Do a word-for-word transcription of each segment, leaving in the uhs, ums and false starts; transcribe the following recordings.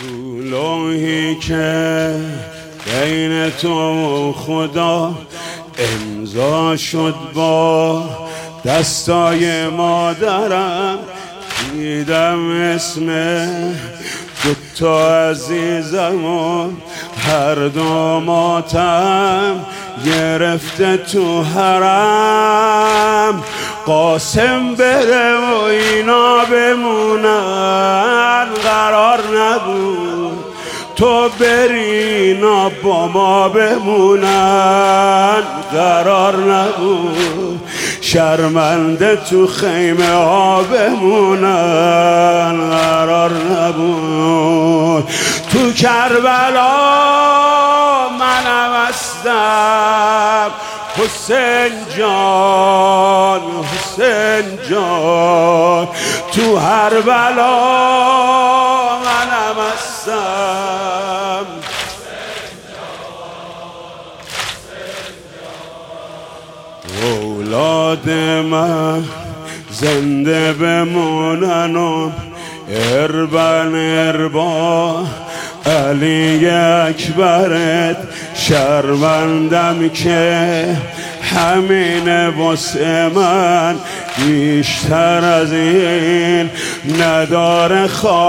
تو لوحی که بین تو و خدا امضا شد با دستای مادرم، دیدم اسم دوتا عزیزمون هر دو ماتم گرفته تو حرم. قاسم بره و اینا بمونن، قرار نبود تو بری اینا با ما بمونن، قرار نبود شرمنده تو خیمه ها بمونن، قرار نبود. تو کربلا منم هستم حسین جان، حسین جان، تو هر بلا منم هستم. اولاد من زنده بمونن و اربن اربا علی اکبرت، شرمندم که همین واسه من بیشتر از این نداره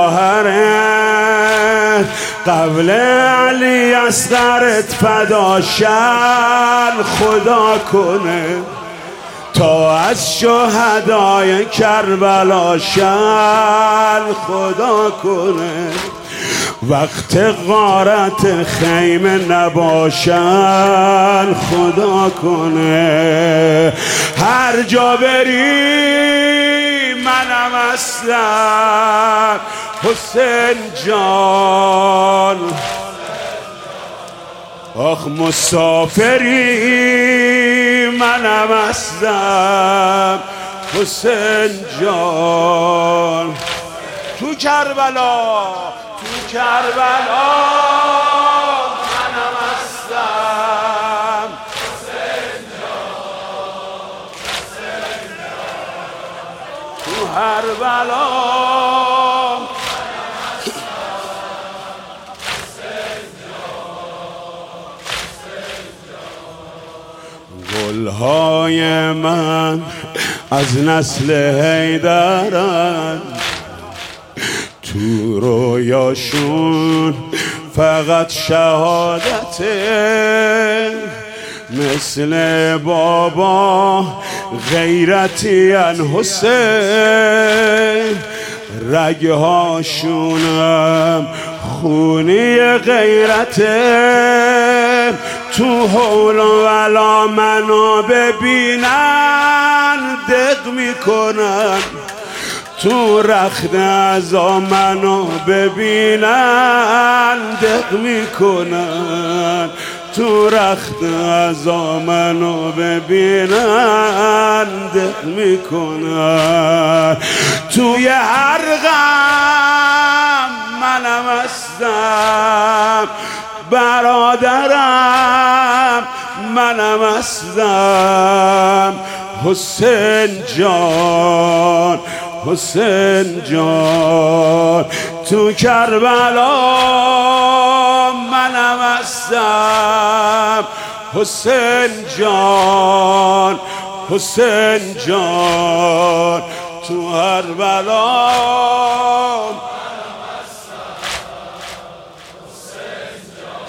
خواهرت. قبل علی اصغرت فداشن خدا کنه تا از شهدای کربلا شن خدا کنه. وقت غارت خیمه نباشن خدا کنه. هر جا بری منم هستم حسین جان. آخ مسافری منم هستم حسین جان. تو کربلا تو کربلا منم هستم حسین جان، حسین جان. تو هر بلا منم هستم حسین جان، حسین جان. گلهای من از نسل حیدرن، تو رویاشون فقط شهادته. مثل بابا غیرتی ان حسین، رگهاشونم خونی غیرته. تو حول و ولا منو ببینن دق میکنن، تو رخت ازا منو ببینن دق میکنن، تو رخت ازا منو ببینن دق میکنن. توی هر غم منم هستم برادرم، منم هستم حسین جان، حسین جان. تو کربلا منم هستم حسین جان، حسین جان. تو هر بلا منم هستم حسین جان،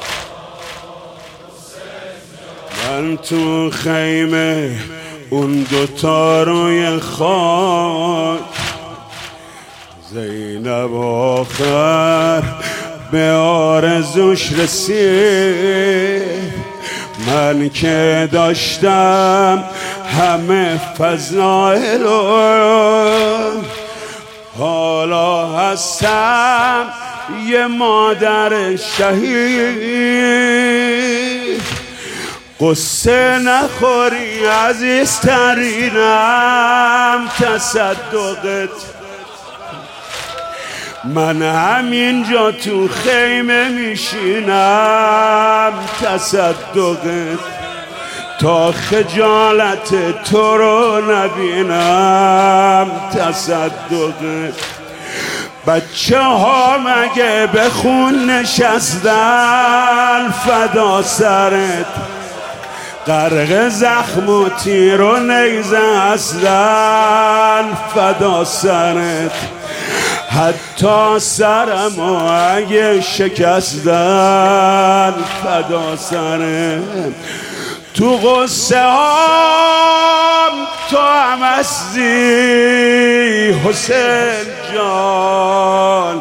حسین جان. من تو خیمه اون دوتا روی خاک، زینب آخر به آرزوش رسید. من که داشتم همه فضائلو، حالا هستم یه مادر شهید. قصه نخوری عزیزترینم تصدقت، من همینجا تو خیمه میشینم تصدقت، تا خجالت تو رو نبینم تصدقت. بچه ها مگه به خون نشستن فدا سرت، غرق زخم و تیر و نیزه هستن فدا سرت، حتی سرم و اگه شکستن فدا سرت. تو غصه هم تو هم هستی حسین جان،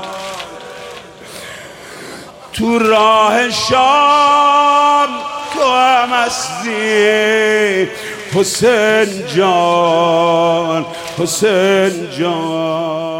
تو راه شام تو هم هستی حسین جان، حسین جان.